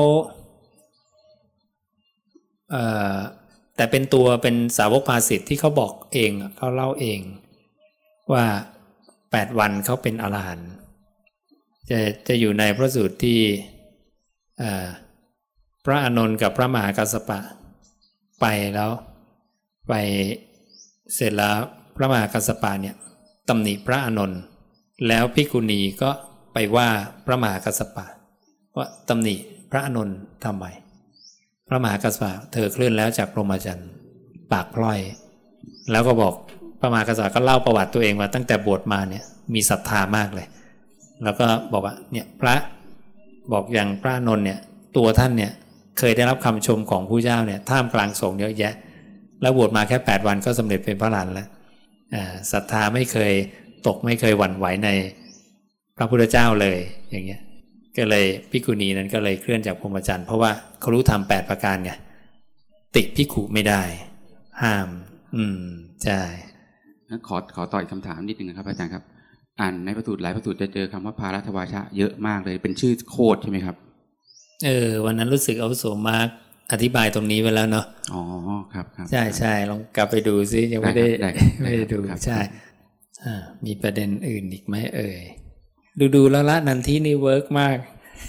แต่เป็นตัวเป็นสาวกภาสิทธิ์ที่เขาบอกเองเขาเล่าเองว่า8 วันเขาเป็นอรหันต์จะอยู่ในพระสูตรที่พระอานนท์กับพระมหากัสสปะไปแล้วไปเสร็จแล้วพระมหากัสสปะเนี่ยตำหนิพระอานนท์แล้วภิกขุณีก็ไปว่าพระมหากัสสปะว่าตำหนิพระอานนท์ทำไมพระมหากัสสปะเธอเคลื่อนแล้วจากพรหมจรรย์ปากพล่อยแล้วก็บอกพระมหากัสสปะก็เล่าประวัติตัวเองว่าตั้งแต่บวชมาเนี่ยมีศรัทธามากเลยแล้วก็บอกว่าเนี่ยพระบอกอย่างพระอานนท์เนี่ยตัวท่านเนี่ยเคยได้รับคำชมของผู้เจ้าเนี่ยท่ามกลางสงฆ์เยอะแยะแล้วบวชมาแค่8 วันก็สำเร็จเป็นพระอรหันต์แล้วศรัทธาไม่เคยตกไม่เคยหวั่นไหวในพระพุทธเจ้าเลยอย่างเงี้ยก็เลยภิกขุณีนั้นก็เลยเคลื่อนจากพรหมจรรย์เพราะว่าเขารู้ธรรม8 ประการไงติภิกขุไม่ได้ห้ามใช่ขอต่ออีกคำถามนิดนึงนะครับอาจารย์ครับอ่านในพระสูตรหลายพระสูตรจะเจอคำว่าภารัตวาชะเยอะมากเลยเป็นชื่อโคตรใช่ไหมครับวันนั้นรู้สึกอาวุโสมาร์กอธิบายตรงนี้ไว้แล้วเนาะอ๋อครับใช่ลองกลับไปดูซิยังไม่ได้ดูใช่มีประเด็นอื่นอีกไหมดูแล้วละนันทินี่เวิร์กมาก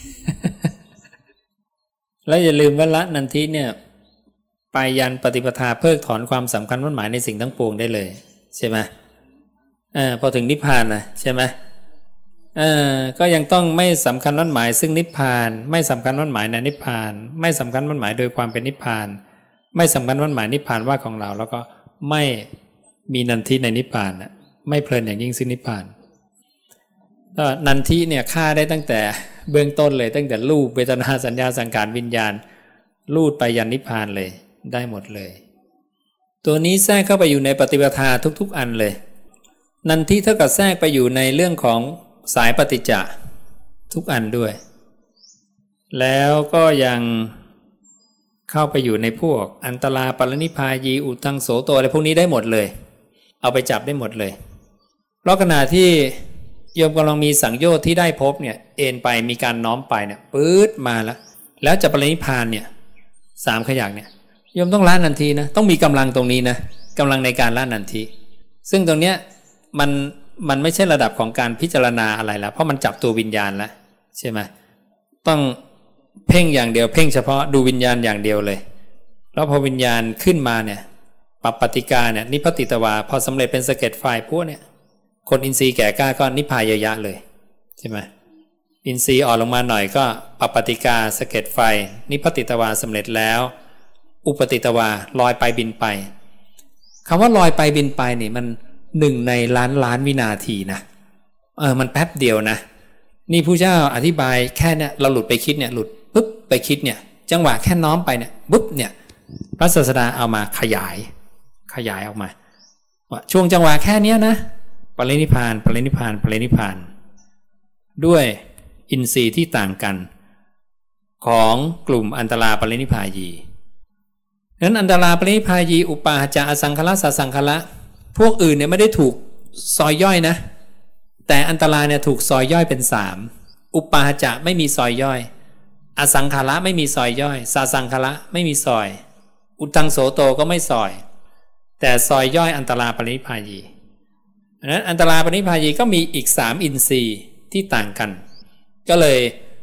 แล้วอย่าลืมว่าละนันทิเนี่ยไปยันปฏิปทาเพิกถอนความสำคัญมั่นหมายในสิ่งทั้งปวงได้เลยใช่ไหมพอถึงนิพพานนะใช่ไหมก็ยังต้องไม่สำคัญมั่นหมายซึ่งนิพพานไม่สำคัญมั่นหมายในนิพพานไม่สำคัญมั่นหมายโดยความเป็นนิพพานไม่สำคัญมั่นหมายนิพพานว่าของเราแล้วก็ไม่มีนันทิในนิพพานไม่เพลินอย่างยิ่งซึ่งนิพพานก็นันทิเนี่ยฆ่าได้ตั้งแต่เบื้องต้นเลยตั้งแต่รูปเวทนาสัญญาสังขารวิญญาณลูดไปยันนิพพานเลยได้หมดเลยตัวนี้แทรกเข้าไปอยู่ในปฏิปทาทุกๆอันเลยนันทิเท่ากับแทรกไปอยู่ในเรื่องของสายปฏิจจ์ทุกอันด้วยแล้วก็ยังเข้าไปอยู่ในพวกอันตราปรนิพพายีอุตังโสโตอะไรพวกนี้ได้หมดเลยเอาไปจับได้หมดเลยเพราะขณะที่โยมกำลังมีสังโยชน์ที่ได้พบเนี่ยเอ็นไปมีการน้อมไปเนี่ยปื๊ดมาแล้วจะปรินิพพานเนี่ย3 ขยักเนี่ยโยมต้องละนันทีนะต้องมีกำลังตรงนี้นะกำลังในการละนันทีซึ่งตรงเนี้ยมันไม่ใช่ระดับของการพิจารณาอะไรแล้วเพราะมันจับตัววิญญาณแล้วใช่ไหมต้องเพ่งอย่างเดียวเพ่งเฉพาะดูวิญญาณอย่างเดียวเลยแล้วพอวิญญาณขึ้นมาเนี่ยปัปปติกาเนี่ยนิพพติตวาพอสำเร็จเป็นสะเก็ดไฟพวกเนี่ยคนอินทรีย์แก่กล้าก็นิพพายยะเลยใช่ไหมอินทรีย์อ่อนลงมาหน่อยก็ปัปปติกาสะเก็ดไฟนิพพติตวาสำเร็จแล้วอุปติตวาลอยไปบินไปคำว่าลอยไปบินไปนี่มัน1 ในล้านวินาทีนะมันแป๊บเดียวนะนี่ผู้เจ้าอธิบายแค่เนี่ยเราหลุดไปคิดเนี่ยหลุดปุ๊บไปคิดเนี่ยจังหวะแค่น้อมไปเนี่ยปุ๊บเนี่ยพระศาสดาเอามาขยายออกมาว่าช่วงจังหวะแค่นี้นะปรินิพพานด้วยอินทรีย์ที่ต่างกันของกลุ่มอันตราปรินิพพายีนั้นอันตราปรินิพพายีอุปาหจจะอสังขละสัสังขละพวกอื่นเนี่ยไม่ได้ถูกซอยย่อยนะแต่อันตราเนี่ยถูกซอยย่อยเป็น3อุปาหจจะไม่มีซอยย่อยอสังขละไม่มีซอยย่อยสัสังขละไม่มีซอยอุตังโสโตก็ไม่ซอยแต่ซอยย่อยอันตราปรินิพพายีนั้นอันตราปรินิพพายีก็มีอีก3อินทรีย์ที่ต่างกันก็เลย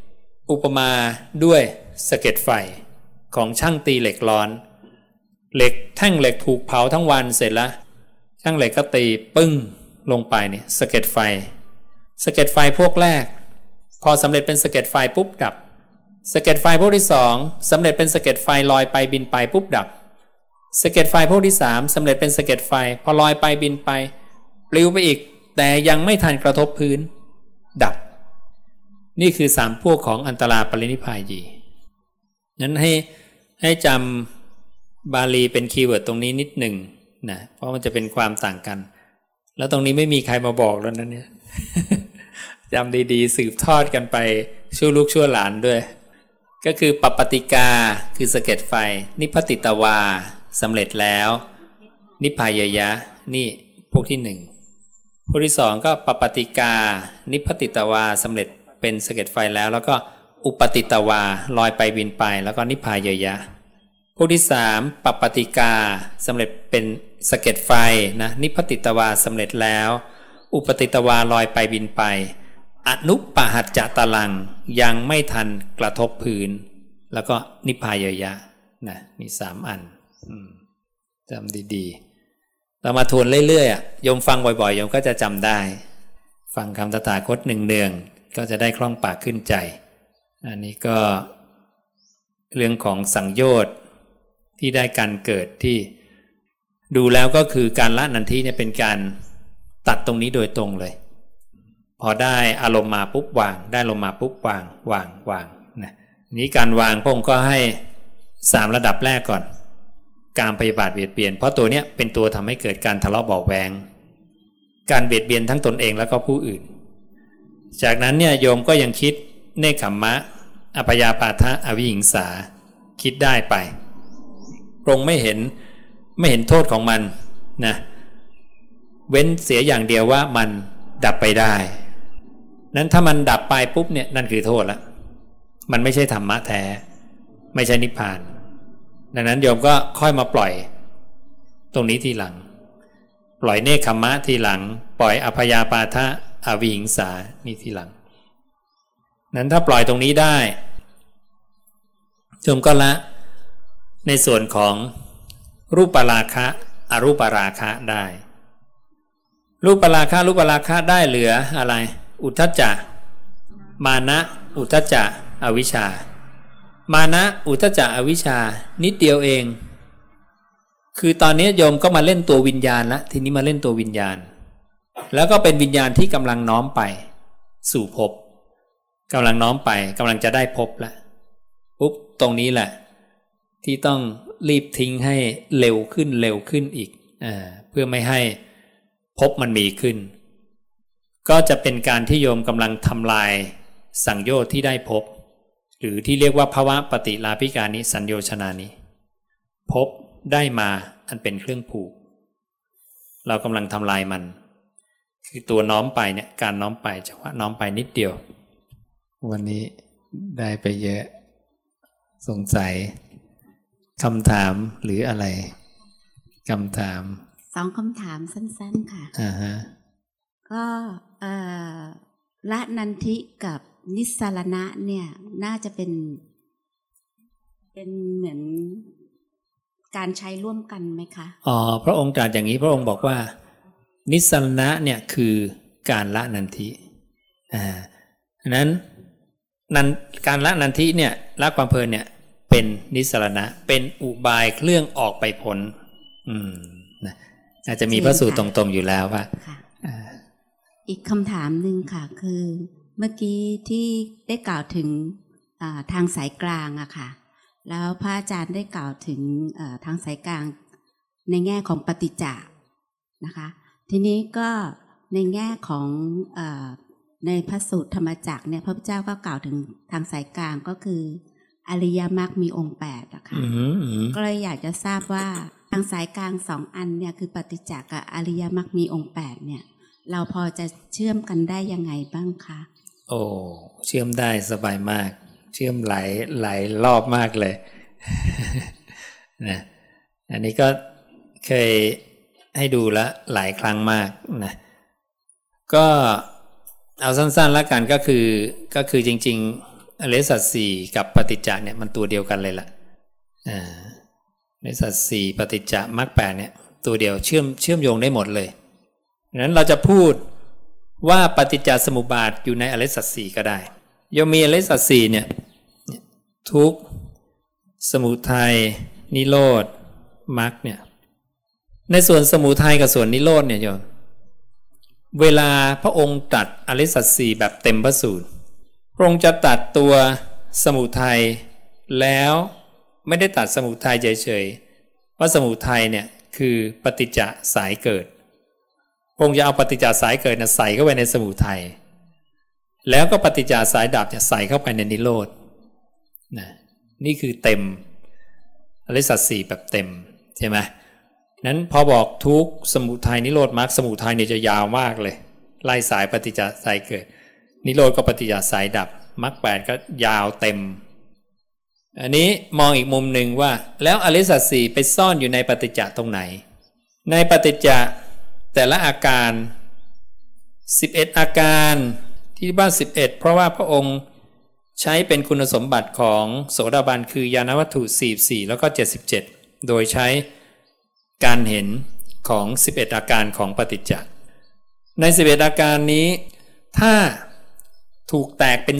อุปมาด้วยสะเก็ดไฟของช่างตีเหล็กร้อนเหล็กแท่งเหล็กถูกเผาทั้งวันเสร็จแล้วช่างเหล็กก็ตีปึ้งลงไปเนี่ยสะเก็ดไฟพวกแรกพอสำเร็จเป็นสะเก็ดไฟปุ๊บดับสะเก็ดไฟพวกที่2สำเร็จเป็นสะเก็ดไฟลอยไปบินไปปุ๊บดับสะเก็ดไฟพวกที่3สำเร็จเป็นสะเก็ดไฟพอลอยไปบินไปปลิวไปอีกแต่ยังไม่ทันกระทบพื้นดับนี่คือ3พวกของอันตราปรินิพพายีนั้นให้จำบาลีเป็นคีย์เวิร์ดตรงนี้นิดหนึ่งนะเพราะมันจะเป็นความต่างกันแล้วตรงนี้ไม่มีใครมาบอกแล้วนะเนี่ย จำดีๆสืบทอดกันไปชั่วลูกชั่วหลานด้วยก็คือปัปปติกาคือสะเก็ดไฟนิพพติตวาสำเร็จแล้วนิพพายยะนี่พวกที่1พวกที่2ก็ปัปปติกานิพพติตวาสำเร็จเป็นสะเก็ดไฟแล้วก็อุปติตวาลอยไปบินไปแล้วก็นิพพายยะพวกที่3ปัปปติกาสำเร็จเป็นสะเก็ดไฟนะนิพพติตวาสำเร็จแล้วอุปติตวาลอยไปบินไปอนุปหัจจตลังยังไม่ทันกระทบพื้นแล้วก็นิพพายยะนะมี3อันจำดีๆเรามาทวนเรื่อยๆโยมฟังบ่อยๆโยมก็จะจำได้ฟังคำตถาคตเนืองๆก็จะได้คล่องปากขึ้นใจอันนี้ก็เรื่องของสังโยชน์ที่ได้การเกิดที่ดูแล้วก็คือการละนันทิเนี่ยเป็นการตัดตรงนี้โดยตรงเลยพอได้อารมณ์มาปุ๊บวางได้อารมณ์มาปุ๊บวางนะนี้การวางพระองค์ก็ให้3ระดับแรกก่อนการพยาบาทเบียดเบียนเพราะตัวเนี้ยเป็นตัวทำให้เกิดการทะเลาะเบาะแวงการเบียดเบียนทั้งตนเองแล้วก็ผู้อื่นจากนั้นเนี่ยโยมก็ยังคิดเนกขัมมะอพยาปาทะอวิหิงสาคิดได้ไปพระองค์ไม่เห็นโทษของมันนะเว้นเสียอย่างเดียวว่ามันดับไปได้นั้นถ้ามันดับไปปุ๊บเนี่ยนั่นคือโทษละมันไม่ใช่ธรรมะแท้ไม่ใช่นิพพานดังนั้นโยมก็ค่อยมาปล่อยตรงนี้ทีหลังปล่อยเนกขัมมะทีหลังปล่อยอพยาปาทะอวิหิงสานี่ทีหลังนั้นถ้าปล่อยตรงนี้ได้โยมก็ละในส่วนของรูปราคะอรูปราคะได้รูปราคะได้เหลืออะไรอุทธัจจะมานะอุทธัจจะอวิชชามานะอุทธัจจะอวิชชานิดเดียวเองคือตอนนี้โยมก็มาเล่นตัววิญญาณละทีนี้มาเล่นตัววิญญาณแล้วก็เป็นวิญญาณที่กำลังน้อมไปสู่ภพกำลังน้อมไปกำลังจะได้ภพละปุ๊บตรงนี้แหละที่ต้องรีบทิ้งให้เร็วขึ้นอีกเพื่อไม่ให้ภพมันมีขึ้นก็จะเป็นการที่โยมกำลังทำลายสังโยชน์ที่ได้ภพหรือที่เรียกว่าภวะปฏิลาภิกานิสัญโยชนานิภพได้มาอันเป็นเครื่องผูกเรากำลังทำลายมันคือตัวน้อมไปเนี่ยการน้อมไปจังหวะน้อมไปนิดเดียววันนี้ได้ไปเยอะสงสัยคำถามหรืออะไรคำถาม 2 คำถามสั้นๆค่ะก็ละนันทิกับนิสสารณะเนี่ยน่าจะเป็นเหมือนการใช้ร่วมกันไหมคะพระองค์ตรัสอย่างนี้พระองค์บอกว่านิสสารณะเนี่ยคือการละนันทินั้นการละนันทิเนี่ยละความเพลินเนี่ยเป็นนิสสารณะเป็นอุบายเครื่องออกไปพ้นอาจจะมีพระสูตรตรงๆอยู่แล้วว่าอีกคำถามหนึ่งค่ะคือเมื่อกี้ที่ได้กล่าวถึงทางสายกลางอะค่ะแล้วพระอาจารย์ได้กล่าวถึงทางสายกลางในแง่ของปฏิจจ์นะคะทีนี้ก็ในแง่ของในพระสูตรธรรมจักรเนี่ยพระพุทธเจ้าก็กล่าวถึงทางสายกลางก็คืออริยมรรคมีองค์8อะค่ะก็เลยอยากจะทราบว่าทางสายกลาง2 อันเนี่ยคือปฏิจจ์กับอริยมรรคมีองค์8เนี่ยเราพอจะเชื่อมกันได้ยังไงบ้างคะโอ้เชื่อมได้สบายมากเชื่อมหลายรอบมากเลย นะอันนี้ก็เคยให้ดูแล้วหลายครั้งมากนะก็เอาสั้นๆแล้วกันก็คือจริงอริยสัจสี่กับปฏิจจ์เนี่ยมันตัวเดียวกันเลยล่ะอริยสัจสี่ปฏิจจ์มรรคแปดเนี่ยตัวเดียวเชื่อมโยงได้หมดเลยดังนั้นเราจะพูดว่าปฏิจจสมุปบาทอยู่ในอริยสัจสี่ก็ได้ยังมีอริยสัจสี่เนี่ยทุกข์สมุทัยนิโรธมรรคเนี่ยในส่วนสมุทัยกับส่วนนิโรธเนี่ยโยมเวลาพระองค์ตรัสอริยสัจสี่แบบเต็มพระสูตรพระองค์จะตรัสตัวสมุทัยแล้วไม่ได้ตรัสสมุทัยเฉยๆว่าสมุทัยเนี่ยคือปฏิจจสายเกิดพระองค์จะเอาปฏิจจสายเกิดใส่เข้าไปในสมุทัยแล้วก็ปฏิจจสายดับจะใส่เข้าไปในนิโรธนะนี่คือเต็มอริยสัจสี่แบบเต็มใช่ไหมนั้นพอบอกทุกข์สมุทัยนิโรธมรรคสมุทัยเนี่ยจะยาวมากเลยไล่สายปฏิจจสายเกิดนิโรธก็ปฏิจจสายดับมรรคแปดก็ยาวเต็มอันนี้มองอีกมุมหนึ่งว่าแล้วอริยสัจสี่ไปซ่อนอยู่ในปฏิจจตรงไหนในปฏิจจแต่ละอาการ11อาการที่ว่า11เพราะว่าพระองค์ใช้เป็นคุณสมบัติของโสดาบันคือญาณวัตถุ44แล้วก็77โดยใช้การเห็นของ11อาการของปฏิจจ์ใน11อาการนี้ถ้าถูกแตกเป็น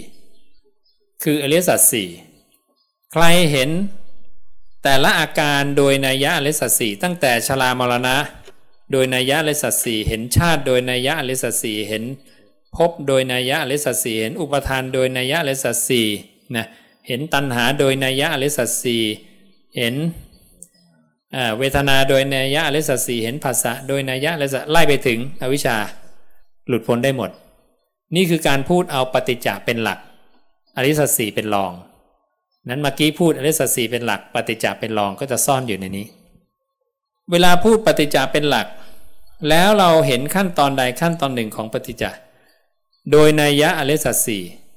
4คืออริยสัจ4ใครเห็นแต่ละอาการโดยนัยยะอริยสัจ4ตั้งแต่ชรามรณะโดยนัยยะอริยสัจ4เห็นชาติโดยนัยยะอริยสัจ4เห็นภพโดยนัยยะอริยสัจ4เห็นอุปทานโดยนัยยะอริยสัจ4นะเห็นตัณหาโดยนัยยะอริยสัจ4เห็นเวทนาโดยนัยยะอริยสัจ4เห็นผัสสะโดยนัยยะอริยสัจไล่ไปถึงอวิชชาหลุดพ้นได้หมดนี่คือการพูดเอาปฏิจจ์เป็นหลักอริยสัจ4เป็นรองนั้นเมื่อกี้พูดอริยสัจ4เป็นหลักปฏิจจ์เป็นรองก็จะซ่อนอยู่ในนี้เวลาพูดปฏิจจ์เป็นหลักแล้วเราเห็นขั้นตอนใดขั้นตอนหนึ่งของปฏิจจ์โดยนัยยะอริยสัจ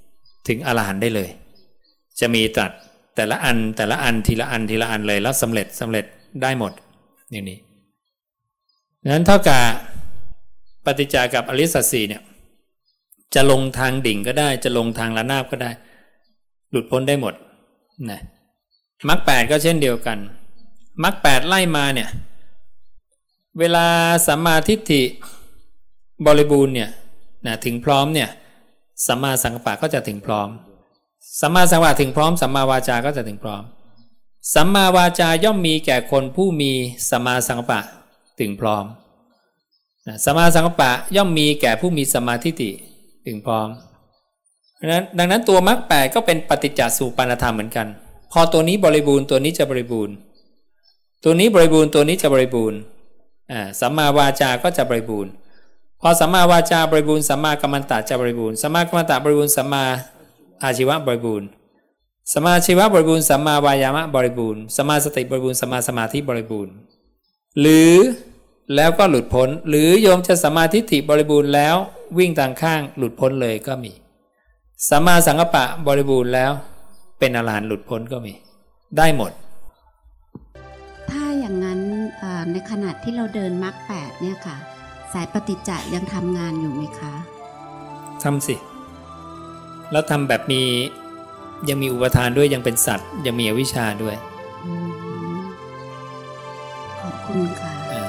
4ถึงอรหันต์ได้เลยจะมีตรัสแต่ละอันทีละอันเลยแล้วสำเร็จได้หมดอย่างนี้นั้นเท่ากับปฏิจจ์กับอริยสัจ4เนี่ยจะลงทางดิ่งก็ได้จะลงทางระนาบก็ได้หลุดพ้นได้หมดนะมรรค8ก็เช่นเดียวกันมรรค8ไล่มาเนี่ยเวลาสัมมาทิฏฐิบริบูรณ์เนี่ยนะถึงพร้อมเนี่ยสัมมาสังกัปปะก็จะถึงพร้อมสัมมาสังกัปปะถึงพร้อมสัมมาวาจาก็จะถึงพร้อมสัมมาวาจาย่อมมีแก่คนผู้มีสัมมาสังกัปปะถึงพร้อมสัมมาสังกัปปะย่อมมีแก่ผู้มีสัมมาทิฏฐิถึงพร้อมดังนั้นตัวมรรค8ก็เป็นปฏิจจสุปาณธรรมเหมือนกันพอตัวนี้บริบูรณ์ตัวนี้จะบริบูรณ์ตัวนี้บริบูรณ์ตัวนี้จะบริบูรณ์สัมมาวาจาก็จะบริบูรณ์พอสัมมาวาจาบริบูรณ์สัมมากัมมันตะจะบริบูรณ์สัมมากัมมันตะบริบูรณ์สัมมาอาชีวะบริบูรณ์สัมมาอาชีวะบริบูรณ์สัมมาวายามะบริบูรณ์สัมมาสติบริบูรณ์สัมมาสมาธิบริบูรณ์หรือแล้วก็หลุดพ้นหรือโยมจะสัมมาทิฏฐิบริบูรณ์แล้ววิ่งทางข้างหลุดพ้นเลยก็มีสัมมาสังกัปปะบริบูรณ์แล้วเป็นอรหันต์หลุดพ้นก็มีได้หมดถ้าอย่างนั้นในขณะที่เราเดินมรรค8เนี่ยค่ะสายปฏิจจ์ยังทำงานอยู่ไหมคะทำสิแล้วทำแบบยังมีอุปทานด้วยยังเป็นสัตว์ยังมีอวิชชาด้วยขอบคุณค่ะ